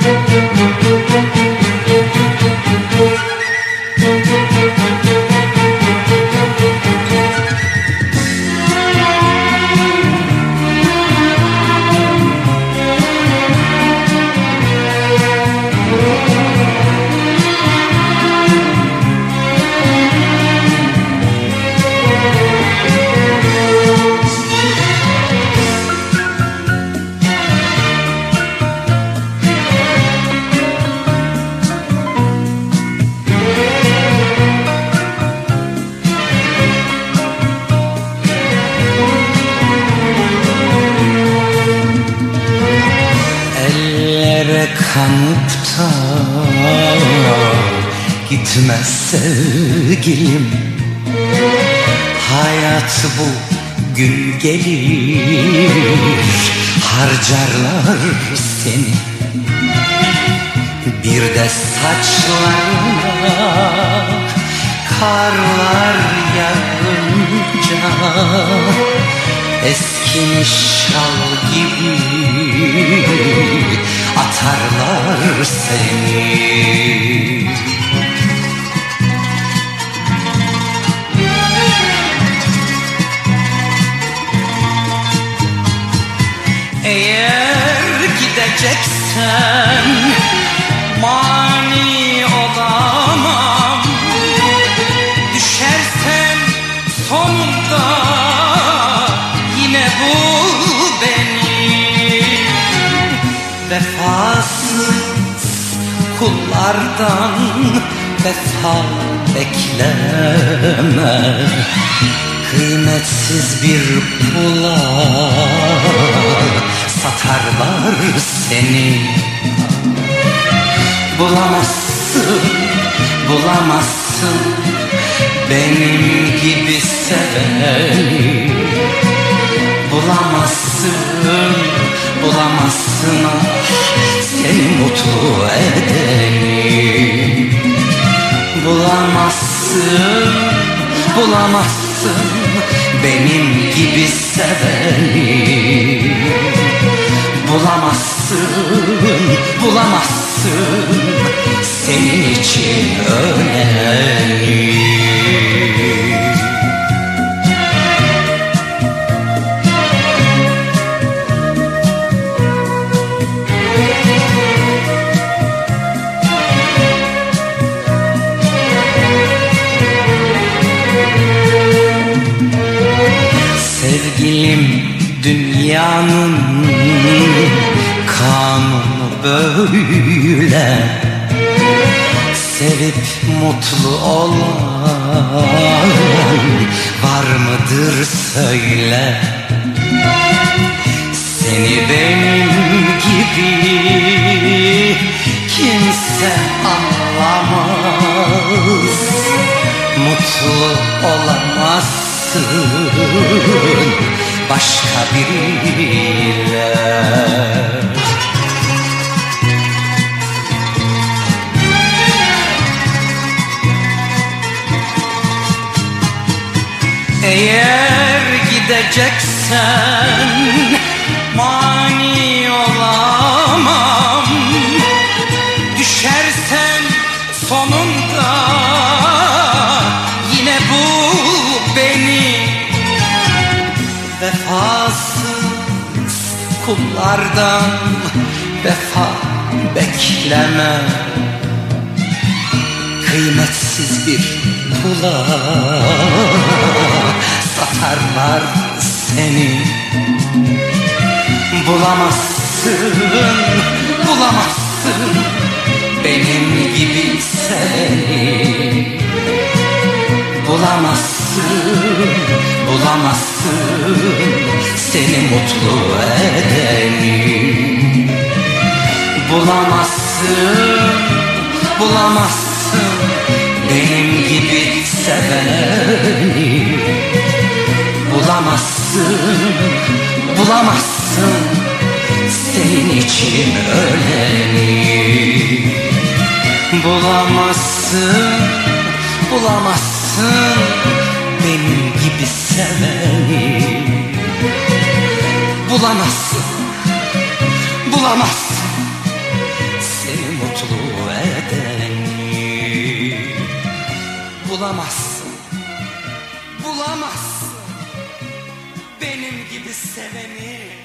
Kanıp da gitmez sevgilim. Hayat bu gün gelir, harcarlar seni. Bir de saçlarına karlar yağınca eskimiş şal gibi atarlar seni. Eğer gideceksen mani olamam. Düşersen sonunda yine bul beni. Vefasız kullardan vefa bekleme. Kıymetsiz bir pula satarlar seni. Bulamazsın, bulamazsın benim gibi seveni. Bulamazsın, bulamazsın seni mutlu edeni. Bulamazsın, bulamazsın benim gibi seveni. Bulamazsın, bulamazsın senin için öleni. Sevgilim, dünyanın kanunu böyle. Sevip mutlu olan var mıdır söyle. Seni benim gibi kimse anlamaz. Mutlu olamazsın başka biriyle. Eğer gideceksen mani olamam. Düşersen sonunda yine bul beni. Vefasız kullardan vefa bekleme. Kıymetsiz bir pula satarlar seni. Bulamazsın, bulamazsın benim gibi seni. Bulamazsın, bulamazsın seni mutlu edeni. Bulamazsın, bulamazsın benim gibi seveni. Bulamazsın, bulamazsın senin için öleni. Bulamazsın, bulamazsın benim gibi seveni. Bulamazsın, bulamazsın Bulamazsın, bulamazsın benim gibi seveni.